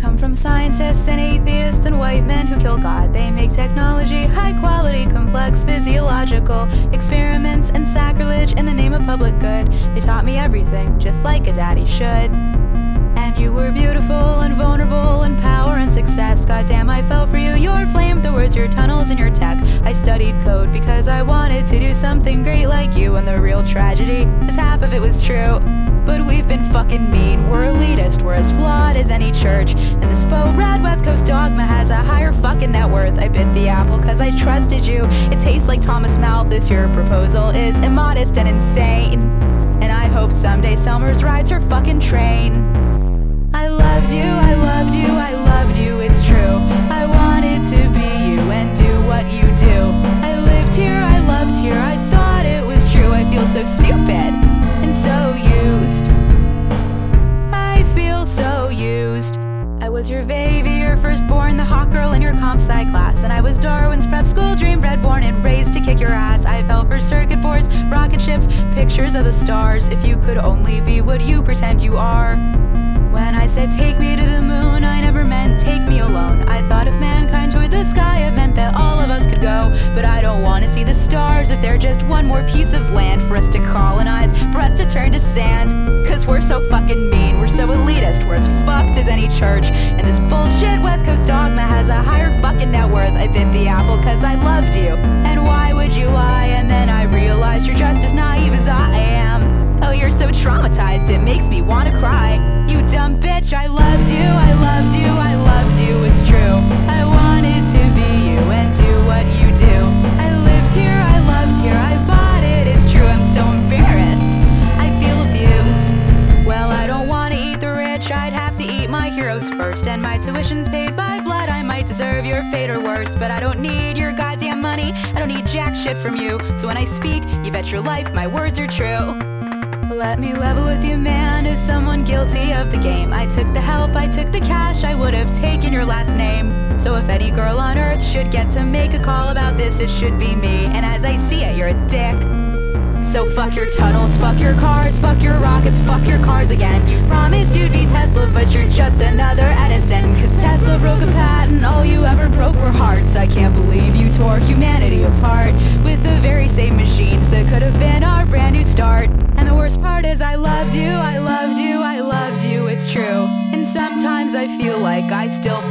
come from scientists and atheists and white men who kill God. They make technology high quality, complex, physiological experiments and sacrilege in the name of public good. They taught me everything, just like a daddy should. And you were beautiful and vulnerable in power and success. Goddamn, I fell for you, your flamethrowers, your tunnels, and your tech. I studied code because I wanted to do something great like you. And the real tragedy is half of it was true. But we've been fucking mean, we're elitist, we're as flawed as any church. And this faux rad West Coast dogma has a higher fucking net worth. I bit the apple cause I trusted you. It tastes like Thomas Malthus, your proposal is immodest and insane. And I hope someday Selmers rides her fucking train. I loved you, I loved you, I loved you, it's true. I wanted to be you and do what you do. I lived here, I loved here, I thought it was true. I feel so stupid and so used. I feel so used. I was your baby, your firstborn, the hot girl in your comp sci class. And I was Darwin's prep school dream, bred, born, and raised to kick your ass. I fell for circuit boards, rocket ships, pictures of the stars. If you could only be what you pretend you are. When I said take me to the moon, I never meant take me alone. I thought if mankind toured the sky, it meant that all of us could go. But I don't want to see the stars if they're just one more piece of land for us to colonize, for us to turn to sand. Cause we're so fucking mean, we're so elitist, we're as fucked as any church. And this bullshit West Coast dogma has a higher fucking net worth. I bit the apple cause I loved you. And why would you lie? And then I realized you're just as naive as I am. Oh, you're so traumatized, it makes me want to cry. You dumb bitch, I loved you, I loved you, I loved you, it's true. I wanted to be you and do what you do. I lived here, I loved here, I bought it, it's true. I'm so embarrassed, I feel abused. Well, I don't want to eat the rich, I'd have to eat my heroes first. And my tuition's paid by blood, I might deserve your fate or worse. But I don't need your goddamn money, I don't need jack shit from you. So when I speak, you bet your life my words are true. Let me level with you, man, as someone guilty of the game. I took the help, I took the cash, I would have taken your last name. So if any girl on earth should get to make a call about this, it should be me. And as I see it, you're a dick. So fuck your tunnels, fuck your cars, fuck your rockets, fuck your cars again. You promised you'd be Tesla, but you're just another Edison. Cause Tesla broke a patent, all you ever broke were hearts. I can't believe you tore humanity apart with the very same machines that could have been our brand new start. And the worst part is I loved you, I loved you, I loved you, it's true. And sometimes I feel like I still